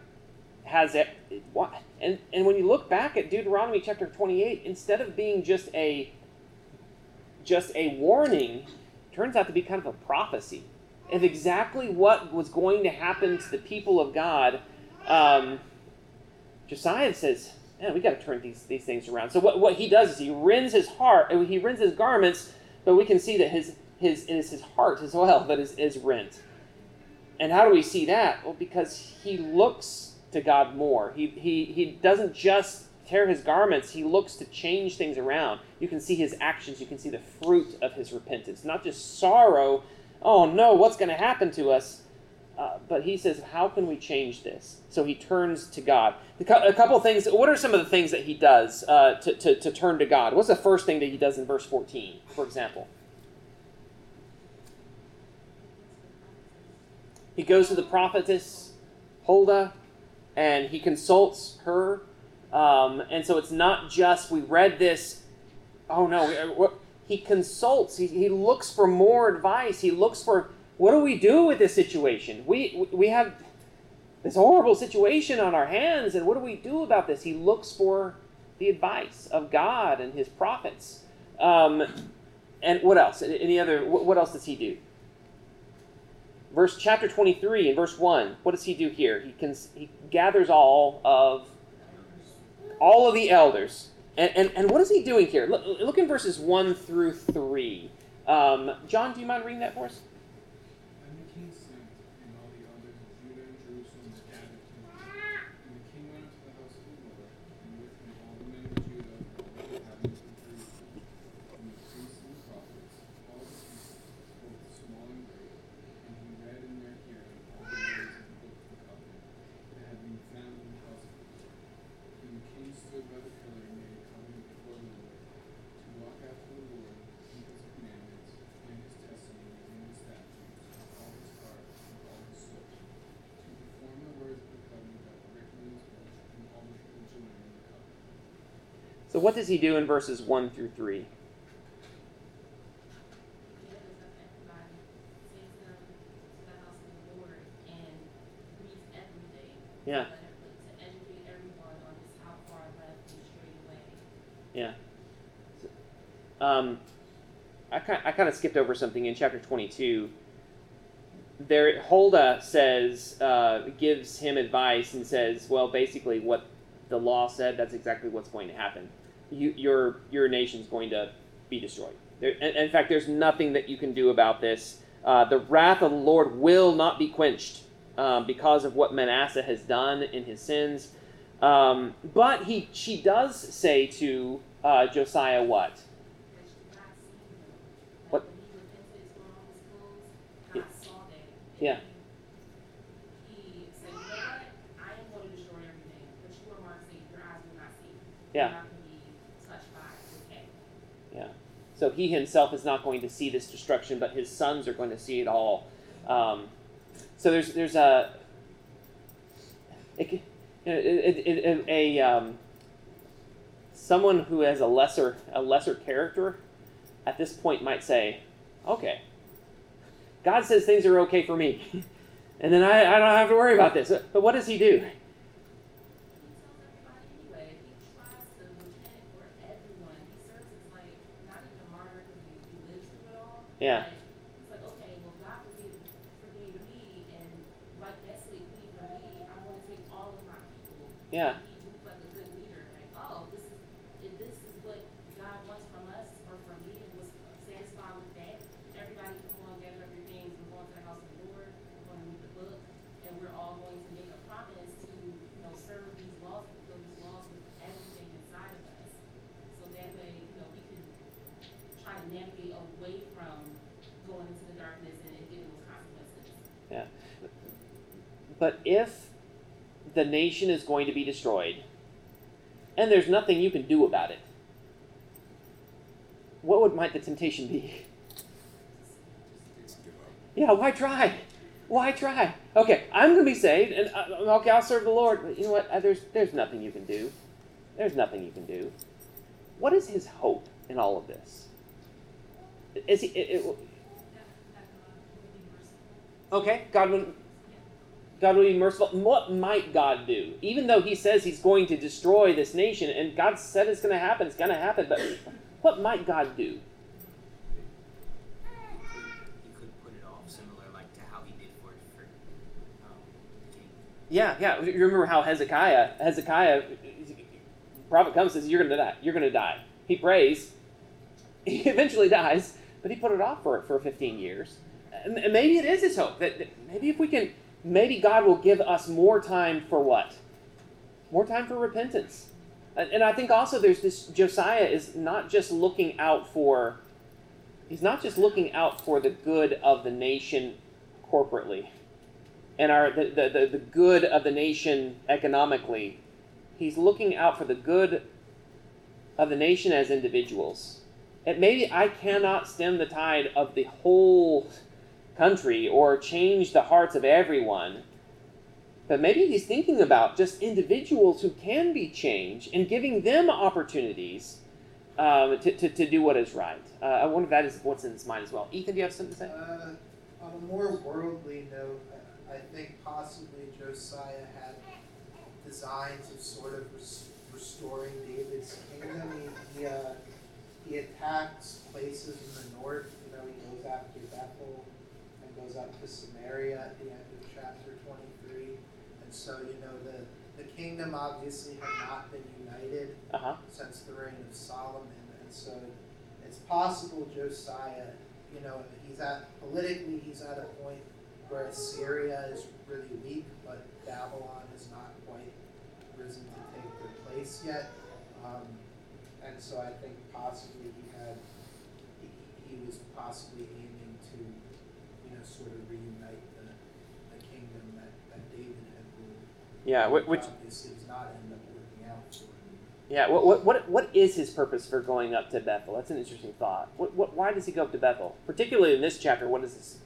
Has it, and, and when you look back at Deuteronomy chapter twenty-eight, instead of being just a just a warning, turns out to be kind of a prophecy of exactly what was going to happen to the people of God. Um, Josiah says, man, we got to turn these, these things around. So what, what he does is he rends his heart, he rends his garments, but we can see that his his it is his heart as well that is, is rent. And how do we see that? Well, because he looks to God more. He he he doesn't just tear his garments, he looks to change things around. You can see his actions, you can see the fruit of his repentance. Not just sorrow, oh no, what's going to happen to us? Uh, but he says, how can we change this? So he turns to God. A couple of things, what are some of the things that he does uh, to, to, to turn to God? What's the first thing that he does in verse fourteen, for example? He goes to the prophetess Huldah, and he consults her. Um, and so it's not just, we read this, oh no, he consults, he, he looks for more advice, he looks for, what do we do with this situation? We, we have this horrible situation on our hands, and what do we do about this? He looks for the advice of God and his prophets. Um, and what else? Any other, what else does he do? Verse chapter twenty-three and verse one, what does he do here? He, can, he gathers all of all of the elders. And, and, and what is he doing here? Look, look in verses one through three. Um, John, do you mind reading that for us? And the king sent, and all the elders of Judah and Jerusalem gathered to him. And the king went up to the house of the Lord, and with him all the men of Judah, and all the inhabitants of Jerusalem, and the priests and the prophets, all the people, both small and great. And he read in their hearing all the words of the book of the covenant that had been found in the house of the Lord. And the king stood by the pillar and made a covenant before the Lord, to walk after the Lord, keep his commandments, and his testimonies, and his statutes, with all his heart, and all his soul, to perform the words of the covenant that were written in his book, and all the people joined in the covenant. So what does he do in verses one through three? Yeah. To educate everyone on just how far left and straight away. Yeah. Um, I kind I kind of skipped over something in chapter twenty-two. There, Huldah says, uh, gives him advice and says, well, basically what the law said, that's exactly what's going to happen. You, your your nation's going to be destroyed. There, in, in fact, there's nothing that you can do about this. Uh, the wrath of the Lord will not be quenched. Um, because of what Manasseh has done in his sins. Um, but he, she does say to uh, Josiah what? What? Yeah. He said, you know what? I am going to destroy everything, but you are marked safe. Your eyes will not see. Yeah. You're not going to be touched by it. Okay. Yeah. So he himself is not going to see this destruction, but his sons are going to see it all. Um, So there's there's a a, a, a, a um, someone who has a lesser a lesser character at this point might say, okay, God says things are okay for me, and then I, I don't have to worry about this. But what does he do? Yeah. Yeah. Like a good leader, like, oh, this is if this is what God wants from us or from me, and was satisfied with that. Everybody come on, gather up your things, we're going to the house of the Lord, we're going to read the book, and we're all going to make a promise to, you know, serve these laws, fulfill these laws with everything inside of us. So that way, you know, we can try to navigate away from going into the darkness and, and getting those consequences. Yeah. But if the nation is going to be destroyed, and there's nothing you can do about it, what would might the temptation be? Yeah, why try? Why try? Okay, I'm going to be saved, and uh, okay, I'll serve the Lord. But you know what? Uh, there's there's nothing you can do. There's nothing you can do. What is his hope in all of this? Is he? It, it, okay, God will. God will be merciful. What might God do? Even though he says he's going to destroy this nation, and God said it's going to happen, it's going to happen, but what might God do? Yeah, yeah. You remember how Hezekiah, Hezekiah, prophet comes and says, "You're going to die. You're going to die." He prays. He eventually dies, but he put it off for for fifteen years. And maybe it is his hope that that maybe if we can, maybe God will give us more time for what? More time for repentance. And and I think also there's this, Josiah is not just looking out for, he's not just looking out for the good of the nation corporately and our the, the, the, the good of the nation economically. He's looking out for the good of the nation as individuals. And maybe I cannot stem the tide of the whole country or change the hearts of everyone. But maybe he's thinking about just individuals who can be changed and giving them opportunities um, to, to, to do what is right. Uh, I wonder if that is what's in his mind as well. Ethan, do you have something to say? Uh, on a more worldly note, I think possibly Josiah had designs of sort of res- restoring David's kingdom. He, he, uh, he attacks places in the north. You know, he goes after Bethel and goes up to Samaria at the end of chapter twenty-three. And so, you know, the, the kingdom obviously had not been united uh-huh. since the reign of Solomon. And so it's possible Josiah, you know, he's at, politically he's at a point where Assyria is really weak, but Babylon has not quite risen to take their place yet. Um, and so I think possibly he had, he, he was possibly aiming to, you know, sort of reunite the, the kingdom that, that David had ruled. Yeah, which, which obviously does not end up working out for him. Yeah, what, what what what is his purpose for going up to Bethel? That's an interesting thought. What, what why does he go up to Bethel? Particularly in this chapter, what is this?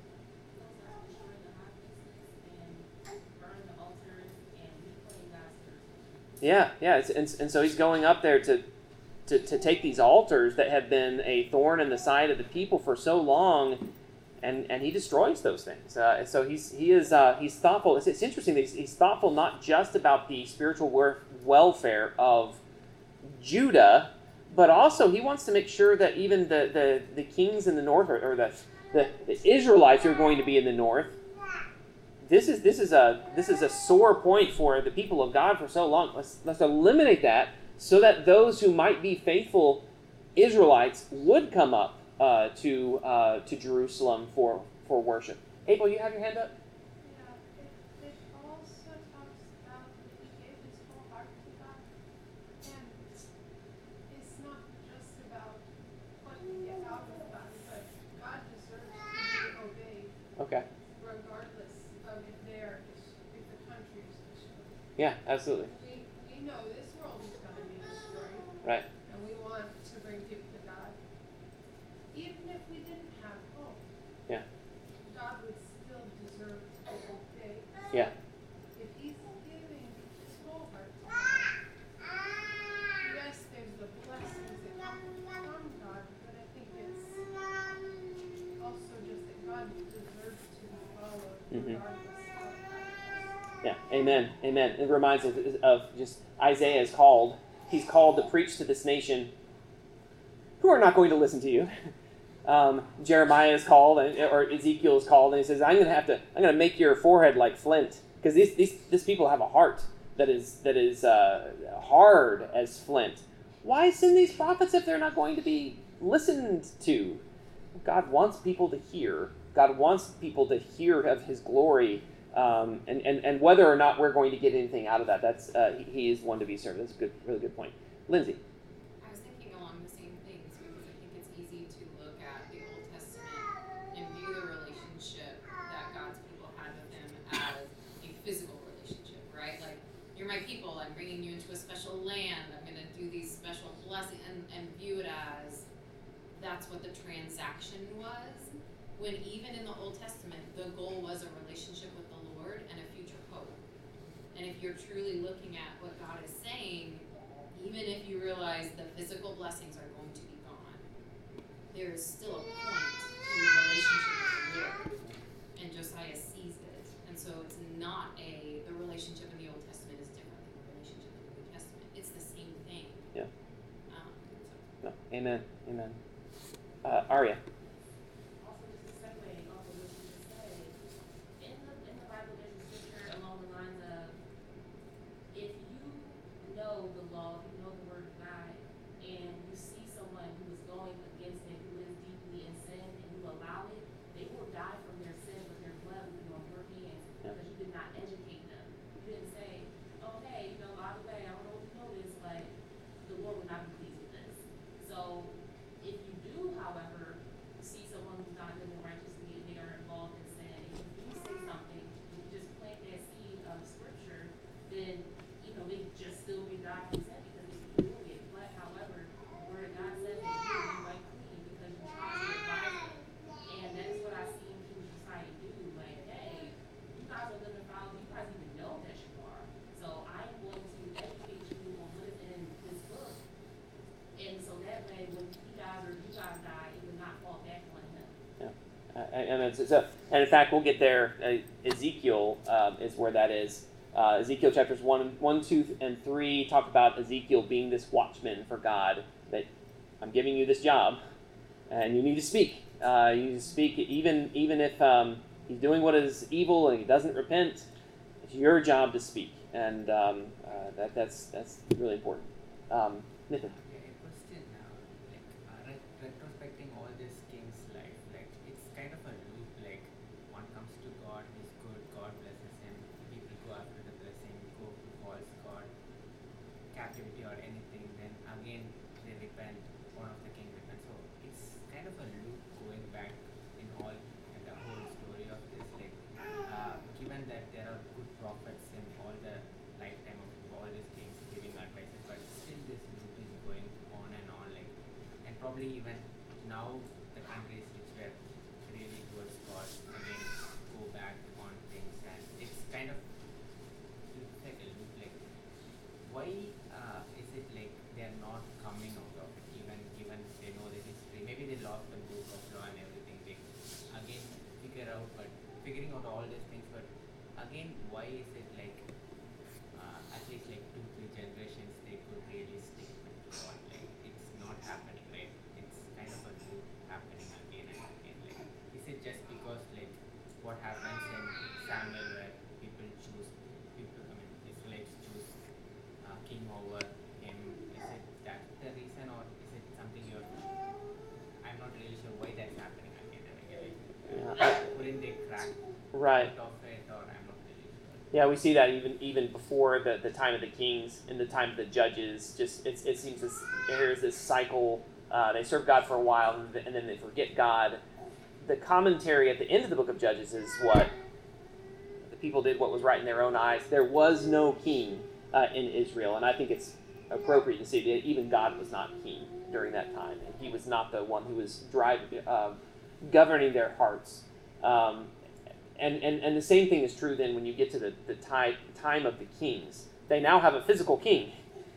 Yeah, yeah, it's, and, and so he's going up there to, to to take these altars that have been a thorn in the side of the people for so long, and, and he destroys those things. Uh, and so he's he is uh, he's thoughtful. It's, it's interesting that he's, he's thoughtful not just about the spiritual wor- welfare of Judah, but also he wants to make sure that even the, the, the kings in the north, or, or the, the the Israelites who are going to be in the north. This is this is a this is a sore point for the people of God for so long. Let's let's eliminate that so that those who might be faithful Israelites would come up uh, to uh, to Jerusalem for, for worship. Abel, you have your hand up? Yeah, it, it also talks about that he gave his whole heart to God, and it's not just about what you get out of God, but God deserves to be obeyed. Okay. Yeah, absolutely. We, we know this world is going to be destroyed. Right. And we want to bring people to God. Even if we didn't have hope, yeah. God would still deserve to obey. Yeah. If he's giving his whole heart to God, yes, there's the blessings that come from God, but I think it's also just that God deserves to be followed mm-hmm. regardless. Yeah, amen, amen. It reminds us of just Isaiah is called. He's called to preach to this nation who are not going to listen to you. Um, Jeremiah is called, or Ezekiel is called, and he says, "I'm going to have to. I'm going to make your forehead like flint, because these these these people have a heart that is that is uh, hard as flint. Why send these prophets if they're not going to be listened to? God wants people to hear. God wants people to hear of His glory." Um, and, and, and whether or not we're going to get anything out of that, that's uh, he, he is one to be served. That's a good, really good point. Lindsay. I was thinking along the same things because I think it's easy to look at the Old Testament and view the relationship that God's people had with Him as a physical relationship, right? Like, you're my people, I'm bringing you into a special land, I'm going to do these special blessings, and, and view it as that's what the transaction was. When even in the Old Testament, the goal was a relationship with the Lord and a future hope. And if you're truly looking at what God is saying, even if you realize the physical blessings are going to be gone, there is still a point to your relationship with the Lord. And Josiah sees it. And so it's not a, the relationship in the Old Testament is different than the relationship in the New Testament. It's the same thing. Yeah. Um, No. so. Amen. Amen. Uh, Arya. In the, in the Bible, there's a scripture along the lines And, it's, so, and in fact, we'll get there. Uh, Ezekiel um, is where that is. Uh, Ezekiel chapters one, one, two, and three talk about Ezekiel being this watchman for God, that I'm giving you this job, and you need to speak. Uh, you need to speak even, even if um, he's doing what is evil and he doesn't repent. It's your job to speak, and um, uh, that, that's, that's really important. Um, Nathan? Okay, a question now. Like, uh, ret- retrospecting all this king's life, like, it's kind of a loop, like, one comes to God, he's good, God blesses him, people go after the blessing, go to false God, captivity or anything, then again, they repent, one of the king repents. So, it's kind of a loop going back in all, in the whole story of this, like, uh, given that there are good prophets in all the lifetime of all these kings giving advices, but still this loop is going on and on, like, and probably even now the countries which were really towards God again go back on things, and it's kind of looks like a loop. Like, why uh, is it like they're not coming out of it, even given they know the history? Maybe they lost the book of law and everything. They again figure out, but figuring out all these things, but again, why is it like uh, at least like two, three generations they could really stick with God? Like, it's not happening, right? It's kind of a loop happening again and again. Like, is it just because like what happens in Samuel where people choose people? I mean, Israelites choose uh, king over him. Is it that the reason, or is it something you're? I'm not really sure why that's happening again and again. Like, Yeah. couldn't they crack Right. out of it, or I'm not really sure. Yeah, we see that even even before the, the time of the kings, in the time of the judges. Just it's, it seems this, there's this cycle. Uh, they serve God for a while, and, th- and then they forget God. The commentary at the end of the book of Judges is what the people did what was right in their own eyes. There was no king uh, in Israel, and I think it's appropriate to say that even God was not king during that time, and He was not the one who was driving, uh, governing their hearts. Um, And, and and the same thing is true then when you get to the, the time, time of the kings. They now have a physical king.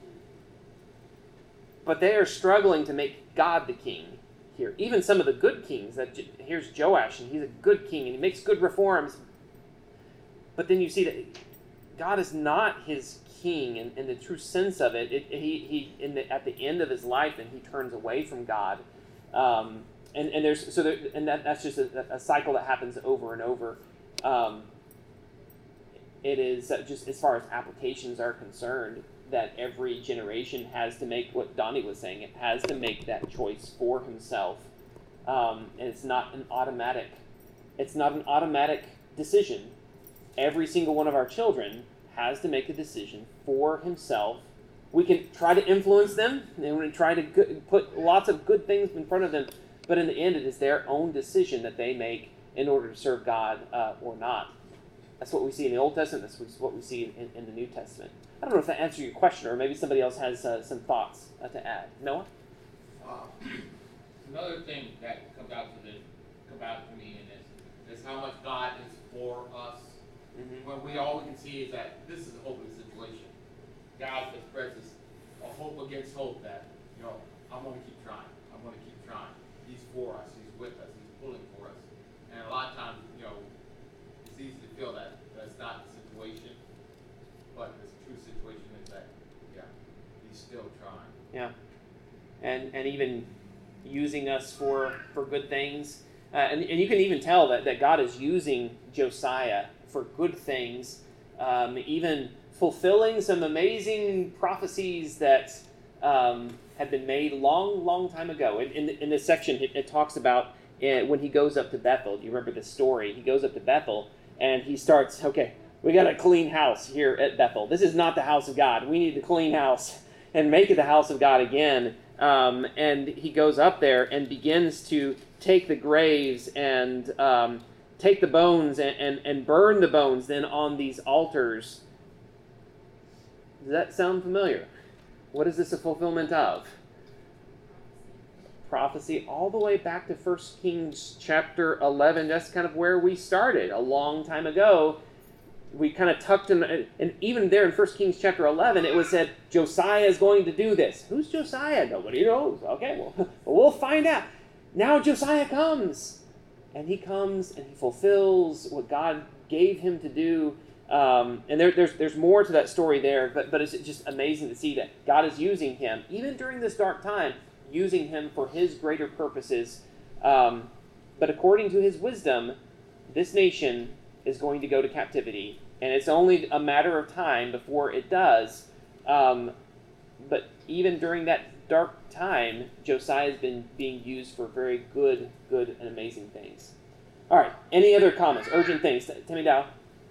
But they are struggling to make God the king here. Even some of the good kings, that here's Joash, and he's a good king, and he makes good reforms. But then you see that God is not his king in, in the true sense of it. it he he in the, at the end of his life, and he turns away from God. Um, and, and there's so there, and that, that's just a, a cycle that happens over and over. Um, it is uh, just as far as applications are concerned, that every generation has to make what Donnie was saying. It has to make that choice for himself, um, and it's not an automatic. It's not an automatic decision. Every single one of our children has to make a decision for himself. We can try to influence them, and we try to go- put lots of good things in front of them, but in the end, it is their own decision that they make in order to serve God uh, or not. That's what we see in the Old Testament. That's what we see in, in the New Testament. I don't know if that answers your question, or maybe somebody else has uh, some thoughts uh, to add. Noah? Uh, another thing that comes out to this, comes out to me in this, is how much God is for us. Mm-hmm. When we all we can see is that this is a hopeless situation. God expresses a hope against hope that, you know, I'm going to keep trying. I'm going to keep trying. He's for us. He's with us. He's pulling for us. And a lot of times, you know, it's easy to feel that that's not the situation. But the true situation is that, yeah, he's still trying. Yeah. And and even using us for, for good things. Uh, and, and you can even tell that, that God is using Josiah for good things, um, even fulfilling some amazing prophecies that um, had been made long, long time ago. In, in, in this section, it, it talks about uh, when he goes up to Bethel. Do you remember this story? He goes up to Bethel, and he starts, okay, we got a clean house here at Bethel. This is not the house of God. We need to clean house and make it the house of God again. Um, and he goes up there and begins to take the graves and um, take the bones and, and, and burn the bones then on these altars. Does that sound familiar? What is this a fulfillment of? Prophecy all the way back to First Kings chapter eleven. That's kind of where we started a long time ago. We kind of tucked in, and even there in First Kings chapter eleven, it was said, Josiah is going to do this. Who's Josiah? Nobody knows. Okay, well, well we'll find out. Now Josiah comes. and he comes and he fulfills what God gave him to do. Um, and there, there's there's more to that story there, but but it's just amazing to see that God is using him, even during this dark time, using him for his greater purposes. Um, but according to his wisdom, this nation is going to go to captivity, and it's only a matter of time before it does. Um, but even during that dark time, Josiah has been being used for very good, good and amazing things. All right, any other comments, urgent things? Timmy Dow?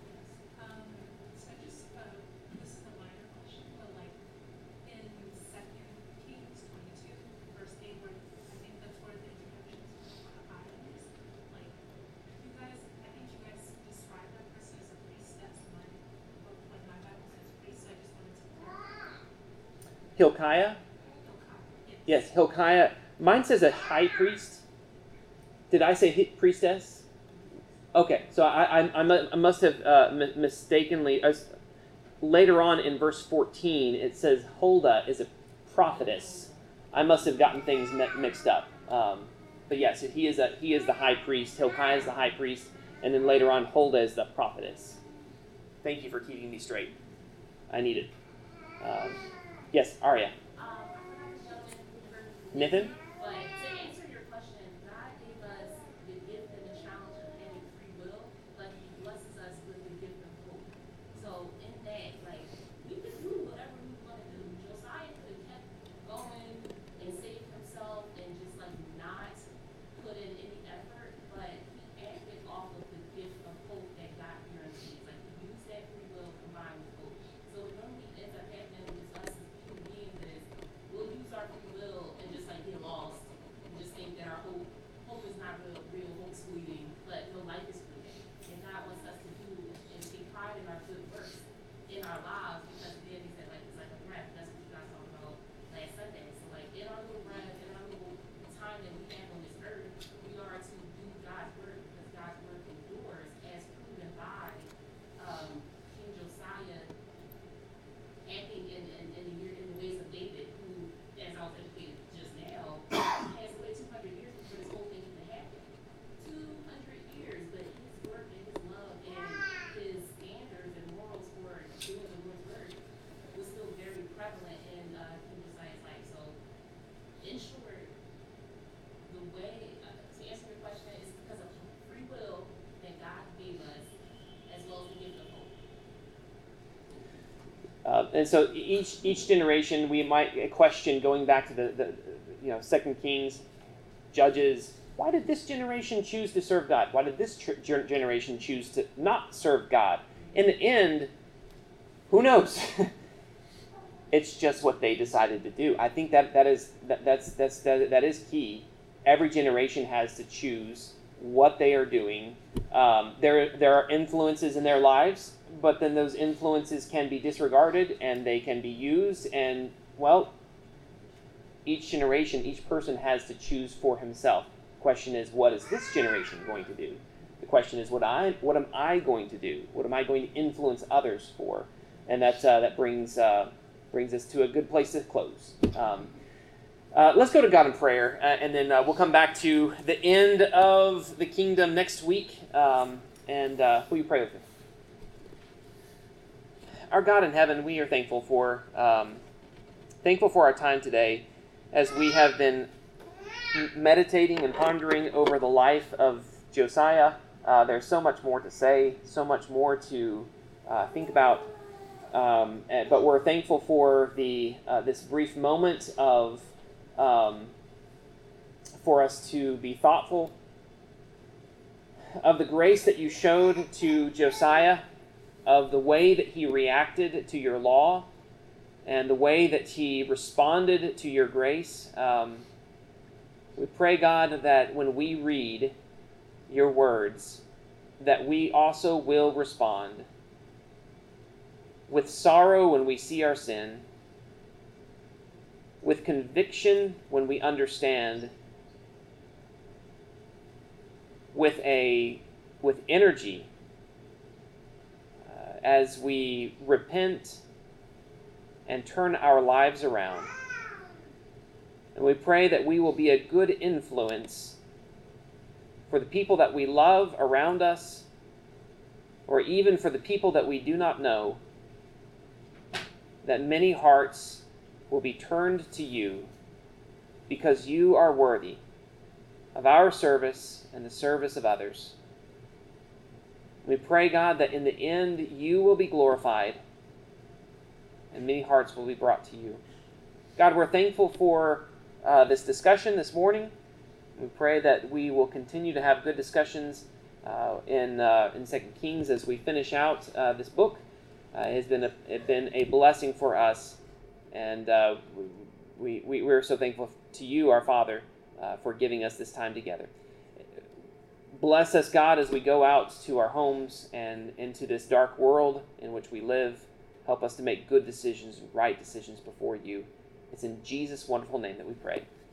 Um, so I just, uh, this is a minor question, but like in Second Kings twenty-two, verse eight, where I think that's where the introduction to Hilkiah is. Like, you guys, I think you guys describe that person as a priestess. My, like my Bible says priest, so I just wanted to clarify. Hilkiah? Hilkiah, Yes, Hilkiah. Mine says a high priest. Did I say hi- priestess? Okay, so I, I, I mu- I must have uh, mi- mistakenly... Uh, later on in verse fourteen, it says Huldah is a prophetess. I must have gotten things mi- mixed up. Um, but yes, he is a he is the high priest. Hilkiah is the high priest. And then later on, Huldah is the prophetess. Thank you for keeping me straight. I need it. Um, yes, Arya. Um, I forgot to jump in. Nathan? But to answer your question, God gave us the gift and the challenge of having free will, but He blesses us with the gift of hope. So in that, like, we can do whatever we want to do. Josiah could have kept going and saved himself and just like not put in any effort, but he acted off of the gift of hope that God guarantees. Like he used that free will combined with hope. So what normally ends up happening with us as human beings is we'll use our free will and just like get lost and just think that our hope hope is not real, real hope's fleeting, but no, life is fleeting. And God wants us to do and take pride in our good works in our lives, because then He said like it's like a breath. That's what you guys talked about last Sunday. So like in our little breath, in our little time that we have on this earth, we are to do God's work, because God's work endures, as proven by um, King Josiah acting in, in, in, the, year- in the ways of David, who, as I was educated just now, has waited two hundred years before this whole thing even happened. two hundred years, but his work and his love and his standards and morals for doing the Lord's work was still very prevalent in uh, King Josiah's life. So, in short, the way, uh, to answer your question, is because of free will that God gave us, as well as the gift of hope. Uh, and so each each generation, we might question, going back to the, the you know Second Kings, Judges. Why did this generation choose to serve God? Why did this tr- generation choose to not serve God? In the end, who knows? It's just what they decided to do. I think that that is that, that's that's that, that is key. Every generation has to choose what they are doing. Um, there there are influences in their lives, but then those influences can be disregarded and they can be used. And well, each generation, each person has to choose for himself. The question is, what is this generation going to do? The question is, what I what am I going to do? What am I going to influence others for? And that uh, that brings uh, brings us to a good place to close. Um, uh, let's go to God in prayer, uh, and then uh, we'll come back to the end of the kingdom next week. Um, and uh, will you pray with me? Our God in heaven, we are thankful for um, thankful for our time today, as we have been meditating and pondering over the life of Josiah. Uh, there's so much more to say, so much more to uh, think about. Um, and, but we're thankful for the uh, this brief moment of um, for us to be thoughtful of the grace that you showed to Josiah, of the way that he reacted to your law, and the way that he responded to your grace. Um, we pray, God, that when we read your words, that we also will respond with sorrow when we see our sin, with conviction when we understand, with a with energy uh, as we repent and turn our lives around. And we pray that we will be a good influence for the people that we love around us, or even for the people that we do not know, that many hearts will be turned to you because you are worthy of our service and the service of others. We pray, God, that in the end you will be glorified and many hearts will be brought to you. God, we're thankful for uh, this discussion this morning. We pray that we will continue to have good discussions uh, in uh, in Second Kings as we finish out uh, this book. Uh, it has been a, it been a blessing for us, and uh, we, we we're so thankful to you, our Father, uh, for giving us this time together. Bless us, God, as we go out to our homes and into this dark world in which we live. Help us to make good decisions and right decisions before you. It's in Jesus' wonderful name that we pray.